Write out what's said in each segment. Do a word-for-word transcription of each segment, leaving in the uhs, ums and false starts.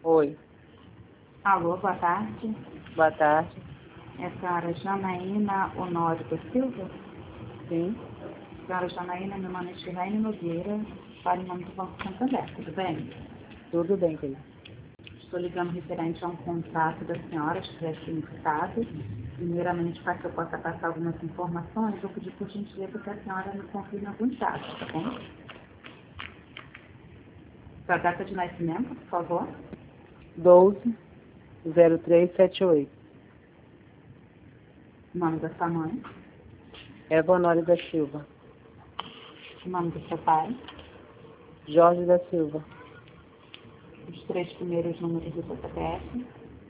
Oi, Alô, boa tarde. boa tarde. É a senhora Janaína Honório da Silva? Sim, Senhora Janaína, meu nome é Shirlene Nogueira, para o nome do Banco Santander, tudo bem? tudo bem, querido. Estou ligando referente a um contrato da senhora de crédito limitado. Primeiramente, para que eu possa passar algumas informações, eu pedi por gentileza que a senhora me confirme alguns dados, tá bom? Sua data de nascimento, por favor. doze zero três setenta e oito. O nome da sua mãe. Eva Honório da Silva. O nome do seu pai. Jorge da Silva. Os três primeiros números do seu C P F.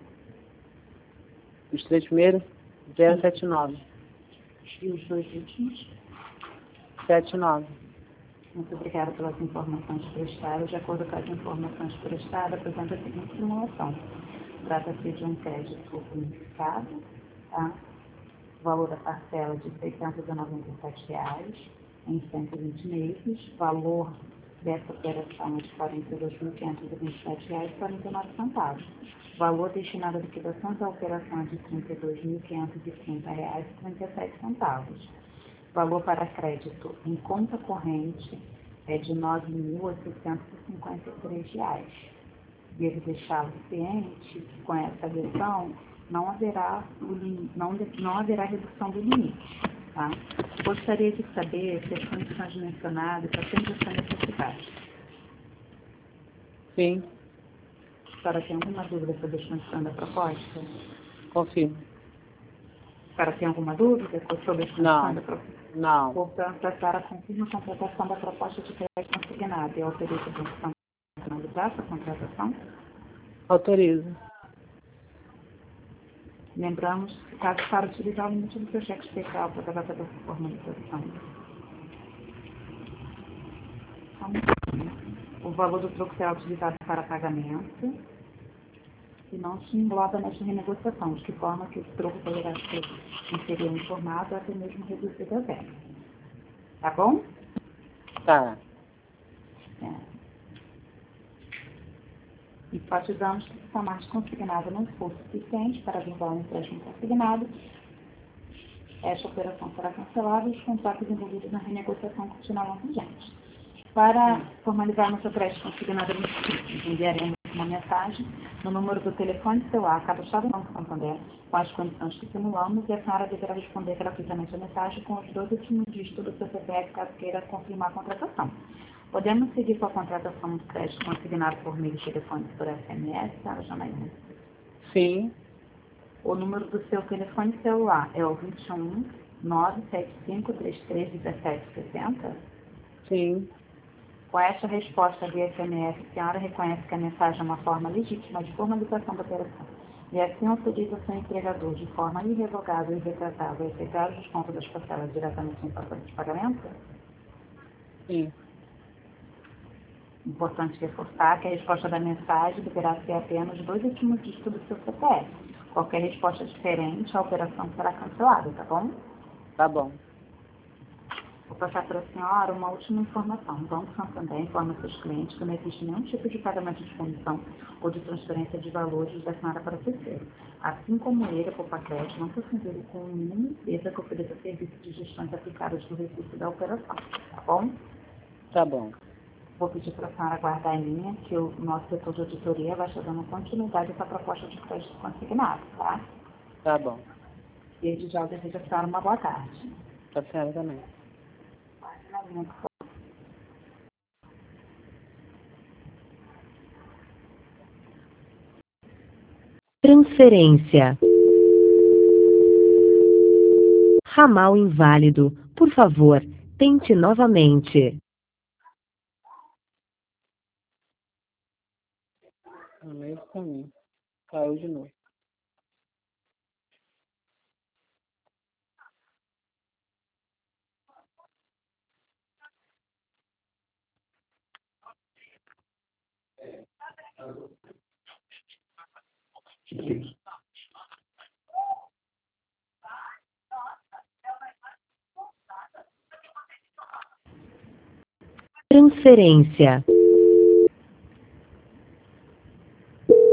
Os três primeiros? zero sete nove. E os dois últimos. setenta e nove. Muito obrigada pelas informações prestadas. De acordo com as informações prestadas, apresenta a seguinte simulação. Trata-se de um crédito unificado, tá? O valor da parcela de seiscentos e noventa e sete reais em cento e vinte meses. Valor dessa operação é de quarenta e dois mil quinhentos e vinte e sete reais e quarenta e nove centavos. Valor destinado à liquidação da operação é de trinta e dois mil quinhentos e trinta reais e trinta e sete centavos. Valor para crédito em conta corrente é de nove mil oitocentos e cinquenta e três reais. Devo deixá-lo ciente que com essa versão não haverá, o lim... não, não haverá redução do limite. Tá? Gostaria de saber se as condições mencionadas atendem essa necessidade. Sim, A senhora tem alguma dúvida sobre a extensão da proposta? confirmo. A senhora tem alguma dúvida sobre a extensão Não, da proposta? não. Portanto, a senhora confirma a contratação da proposta de crédito consignado e autoriza a função de finalizar essa contratação? Autorizo. Lembramos que caso para utilizar o limite do seu cheque especial para a data da formalização. O valor do troco será utilizado para pagamento e não se engloba nesta renegociação, de que forma que o troco poderá ser inferior informado ou até mesmo reduzido a zero. Tá bom? Tá. É. Enfatizamos que se a margem consignada não for suficiente para vincular um empréstimo consignado, esta operação será cancelada e os contratos envolvidos na renegociação continuarão vigentes. Para formalizar nosso crédito consignado, enviaremos uma mensagem no número do telefone celular cadastrado no Banco Santander com as condições que simulamos e a senhora deverá responder gratuitamente a mensagem com os dois últimos dígitos do seu C P F caso queira confirmar a contratação. Podemos seguir com a contratação do crédito consignado por meio de telefone por S M S, senhora Janaína? Sim, O número do seu telefone celular é o vinte e um, nove sete cinco, três três, um sete seis zero? sim, Com esta resposta via S M S, a senhora reconhece que a mensagem é uma forma legítima de formalização da operação e assim autoriza o seu empregador de forma irrevogável e retratável a efetuar o desconto das parcelas diretamente em fatura de pagamento? sim. Importante reforçar que a resposta da mensagem deverá ser apenas dois últimos dígitos do seu C P F. Qualquer resposta diferente, a operação será cancelada, tá bom? Tá bom. Vou passar para a senhora uma última informação. O Banco Santander informa seus clientes que não existe nenhum tipo de pagamento de comissão ou de transferência de valores da senhora para o terceiro. Assim como ele, a Popacred, não foi fundido com nenhuma empresa que ofereça serviço de gestões aplicadas do recurso da operação, tá bom? Tá bom. Vou pedir para a senhora aguardar em linha que o nosso setor de auditoria vai estar dando continuidade a essa proposta de crédito consignado, tá? Tá bom. Desde já eu desejo a senhora uma boa tarde. Pra senhora também. Transferência. Ramal inválido. Por favor, tente novamente. No mesmo caminho. Caiu de novo. Transferência.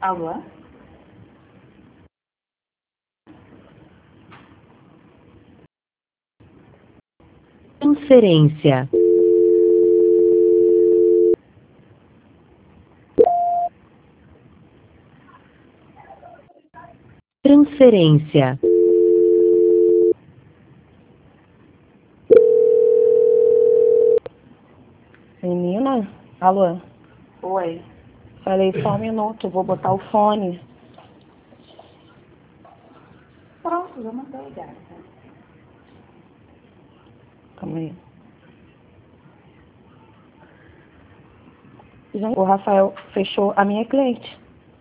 Alô? Transferência. Transferência. Menina? Alô? Oi. Falei só um minuto, vou botar o fone. Pronto, já mandei, gata. Calma aí. Gente, o Rafael fechou a minha cliente.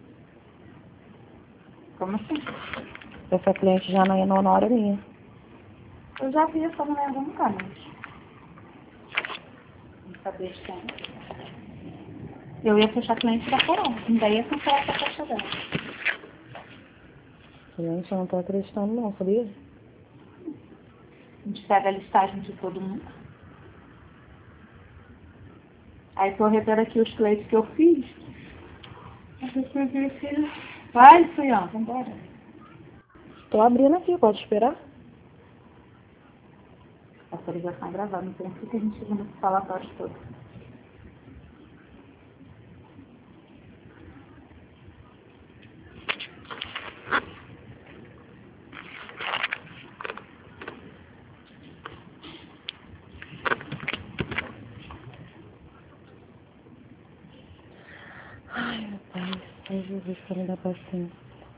Como assim? Essa cliente já não é na hora minha. Eu já vi essa mulher algum lugar, mas... Não sabia de quem. Eu ia fechar cliente da Corona. Ainda ia cancelar essa caixa dela. Gente, eu não tô acreditando não, sabia? A gente pega a listagem de todo mundo. Aí tô revendo aqui os clientes que eu fiz. Vai, Suião, vambora. Tô abrindo aqui, pode esperar? Essa ligação é gravada, não tem que a gente viu nesse falatório todo. Ai, meu pai. Ai, Jesus, pra me dar paciência.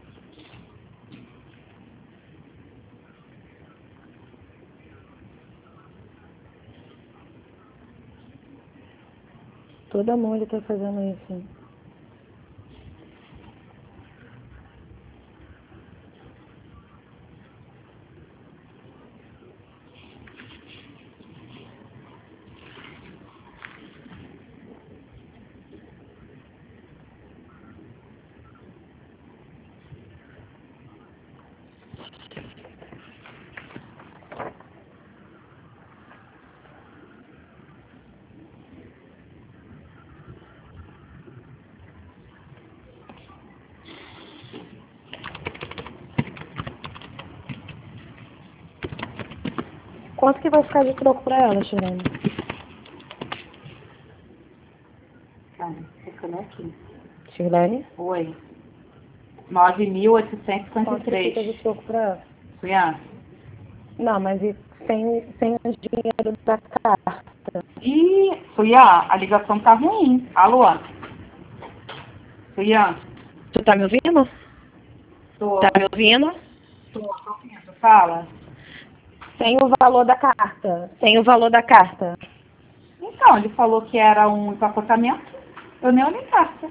Toda mulher tá fazendo isso. Quanto que vai ficar de troco pra ela, Shirley? Tá, ficando aqui. Shirley? Oi. nove mil oitocentos e cinquenta e Quanto que fica três. de troco pra ela? Suião. Não, mas e sem, sem o dinheiro da carta? Ih, Suião, a ligação tá ruim. Alô? Suião. Tu tá me ouvindo? Tô. Tá me ouvindo? Tô, tô ouvindo. Fala. Sem o valor da carta. Sem o valor da carta. Então, ele falou que era um empacotamento. Eu nem olhei carta.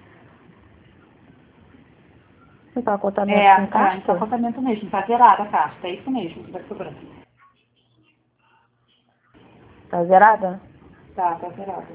Empacotamento É, com é, carta? empacotamento mesmo. Tá zerada a carta. É isso mesmo que vai sobrando. Tá zerada? Tá, tá zerada.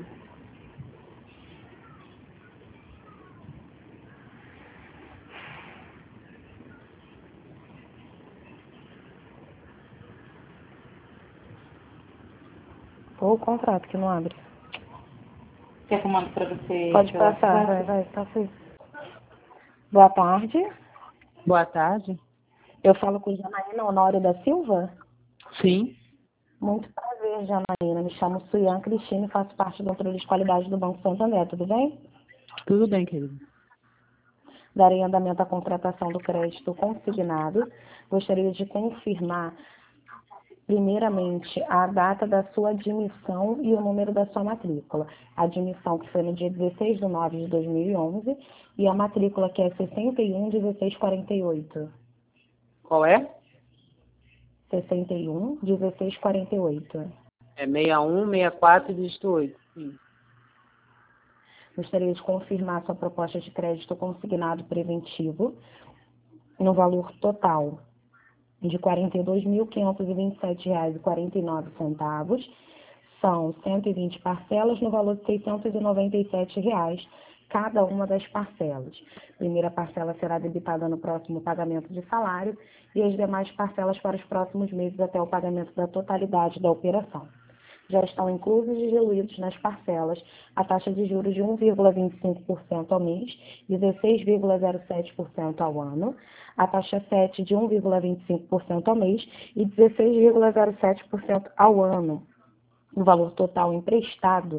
Ou o contrato que não abre. Quer que eu mando pra você? Pode pelo passar, vai, WhatsApp? vai, passa aí. Boa tarde. Boa tarde. Eu falo com Janaína Honório da Silva. Sim. Muito prazer, Janaína. Me chamo Suian Cristina e faço parte do controle de qualidade do Banco Santander, tudo bem? Tudo bem, querido. Darei andamento à contratação do crédito consignado. Gostaria de confirmar, primeiramente, a data da sua admissão e o número da sua matrícula. A admissão que foi no dia dezesseis de nove de dois mil e onze e a matrícula que é sessenta e um dezesseis quarenta e oito. Qual é? sessenta e um dezesseis quarenta e oito. É sessenta e um, sessenta e quatro, dígito oito. Sim. Gostaria de confirmar sua proposta de crédito consignado preventivo no valor total de quarenta e dois mil quinhentos e vinte e sete reais e quarenta e nove centavos. São cento e vinte parcelas no valor de seiscentos e noventa e sete reais cada uma das parcelas. A primeira parcela será debitada no próximo pagamento de salário e as demais parcelas para os próximos meses até o pagamento da totalidade da operação. já estão inclusos e diluídos nas parcelas a taxa de juros de um vírgula vinte e cinco por cento ao mês, dezesseis vírgula zero sete por cento ao ano, a taxa sete de um vírgula vinte e cinco por cento ao mês e dezesseis vírgula zero sete por cento ao ano. O valor total emprestado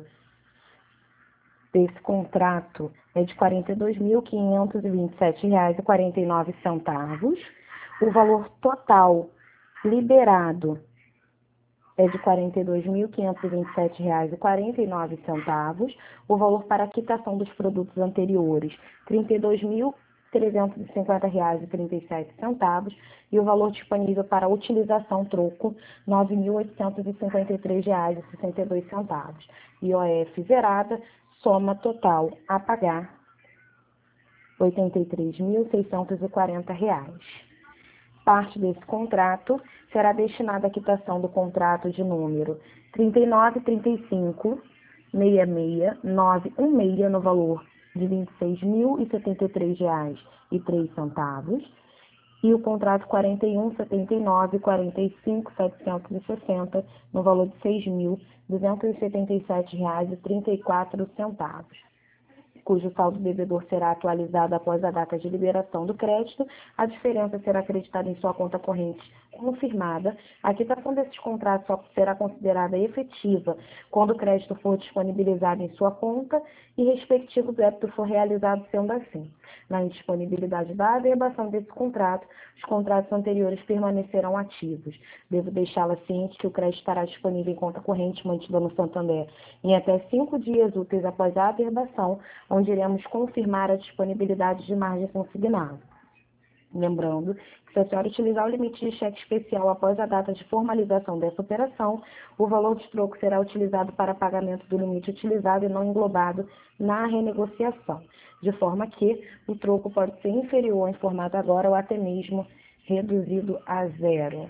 desse contrato é de quarenta e dois mil quinhentos e vinte e sete reais e quarenta e nove centavos. O valor total liberado é de quarenta e dois mil quinhentos e vinte e sete reais e quarenta e nove centavos. O valor para a quitação dos produtos anteriores, trinta e dois mil trezentos e cinquenta reais e trinta e sete centavos. E o valor disponível para utilização troco, nove mil oitocentos e cinquenta e três reais e sessenta e dois centavos. I O F zerada, soma total a pagar, oitenta e três mil seiscentos e quarenta reais. Parte desse contrato será destinada à quitação do contrato de número trinta e nove, trinta e cinco, sessenta e seis, novecentos e dezesseis no valor de vinte e seis mil e setenta e três reais e três centavos e o contrato quarenta e um, setenta e nove, quarenta e cinco, setecentos e sessenta no valor de seis mil duzentos e setenta e sete reais e trinta e quatro centavos, cujo saldo devedor será atualizado após a data de liberação do crédito. A diferença será acreditada em sua conta corrente confirmada. A quitação desses contratos só será considerada efetiva quando o crédito for disponibilizado em sua conta e respectivo débito for realizado, sendo assim. Na indisponibilidade da averbação desse contrato, os contratos anteriores permanecerão ativos. Devo deixá-la ciente que o crédito estará disponível em conta corrente mantida no Santander em até cinco dias úteis após a averbação, onde iremos confirmar a disponibilidade de margem consignada. Lembrando que, se a senhora utilizar o limite de cheque especial após a data de formalização dessa operação, o valor de troco será utilizado para pagamento do limite utilizado e não englobado na renegociação, de forma que o troco pode ser inferior em formato agora ou até mesmo reduzido a zero.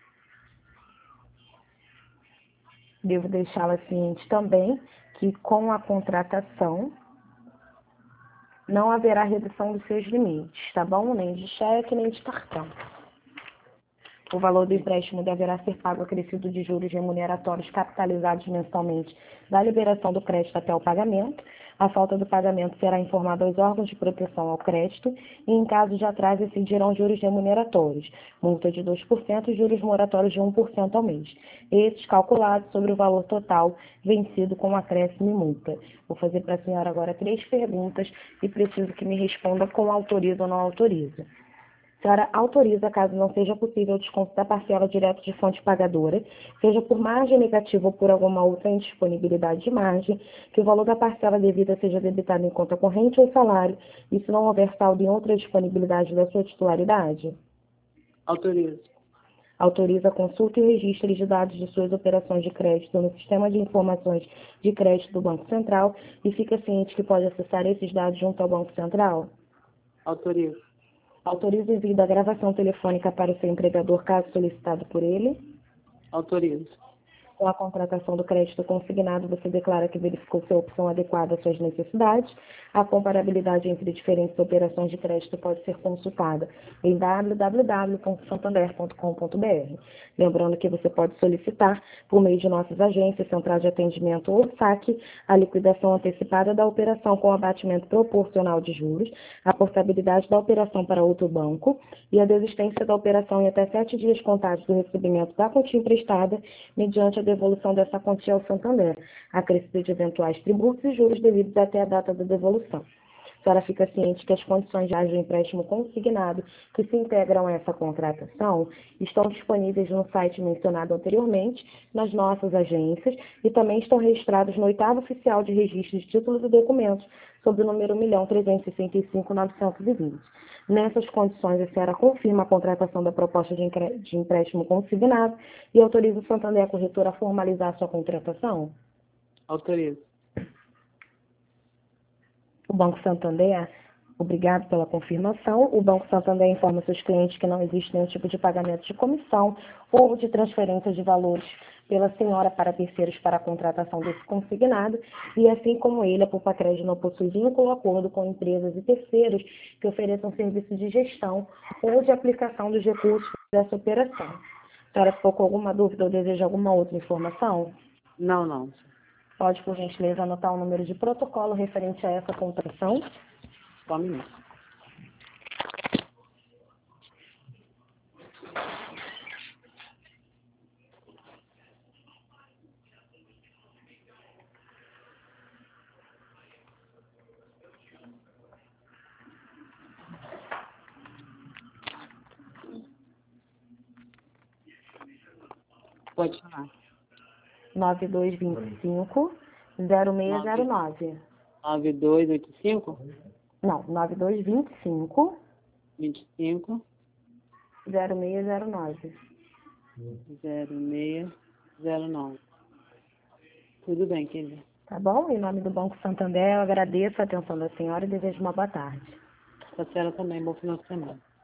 Devo deixá-la ciente também que, com a contratação, não haverá redução dos seus limites, tá bom? Nem de cheque, nem de cartão. O valor do empréstimo deverá ser pago acrescido de juros remuneratórios capitalizados mensalmente da liberação do crédito até o pagamento. A falta do pagamento será informada aos órgãos de proteção ao crédito e, em caso de atraso, incidirão juros remuneratórios, multa de dois por cento e juros moratórios de um por cento ao mês. Esses calculados sobre o valor total vencido com acréscimo e multa. Vou fazer para a senhora agora três perguntas e preciso que me responda com autoriza ou não autoriza. A senhora autoriza, caso não seja possível o desconto da parcela direto de fonte pagadora, seja por margem negativa ou por alguma outra indisponibilidade de margem, que o valor da parcela devida seja debitado em conta corrente ou salário, e se não houver saldo em outra disponibilidade da sua titularidade? Autorizo. Autoriza a consulta e registro de dados de suas operações de crédito no Sistema de Informações de Crédito do Banco Central e fica ciente que pode acessar esses dados junto ao Banco Central? Autorizo. Autoriza o envio da gravação telefônica para o seu empregador, caso solicitado por ele? Autorizo. Com a contratação do crédito consignado, você declara que verificou se a opção adequada às suas necessidades. A comparabilidade entre diferentes operações de crédito pode ser consultada em w w w ponto santander ponto com ponto b r. Lembrando que você pode solicitar, por meio de nossas agências, central de atendimento ou saque, a liquidação antecipada da operação com abatimento proporcional de juros, a portabilidade da operação para outro banco e a desistência da operação em até sete dias contados do recebimento da quantia emprestada, mediante a devolução dessa quantia ao Santander, acrescido de eventuais tributos e juros devidos até a data da devolução. A senhora fica ciente que as condições de do empréstimo consignado que se integram a essa contratação estão disponíveis no site mencionado anteriormente, nas nossas agências, e também estão registrados no oitavo oficial de registro de títulos e documentos, sob o número um milhão trezentos e sessenta e cinco mil novecentos e vinte. Nessas condições, a senhora confirma a contratação da proposta de empréstimo consignado e autoriza o Santander a corretora a formalizar sua contratação? Autorizo. O Banco Santander, obrigado pela confirmação. O Banco Santander informa seus clientes que não existe nenhum tipo de pagamento de comissão ou de transferência de valores pela senhora para terceiros para a contratação desse consignado, e assim como ele, a Poupa Crédito não possui vínculo ou acordo com empresas e terceiros que ofereçam serviços de gestão ou de aplicação dos recursos dessa operação. A senhora ficou com alguma dúvida ou deseja alguma outra informação? Não, não. Pode, por gentileza, anotar o número de protocolo referente a essa contratação? Só um minuto. Pode falar. nove dois dois cinco, zero seis zero nove. nove dois oito cinco, Não, nove dois dois cinco, vinte e cinco, zero seis zero nove. zero seis zero nove. Tudo bem, querida. Tá bom? Em nome do Banco Santander, eu agradeço a atenção da senhora e desejo uma boa tarde. A senhora também, bom final de semana.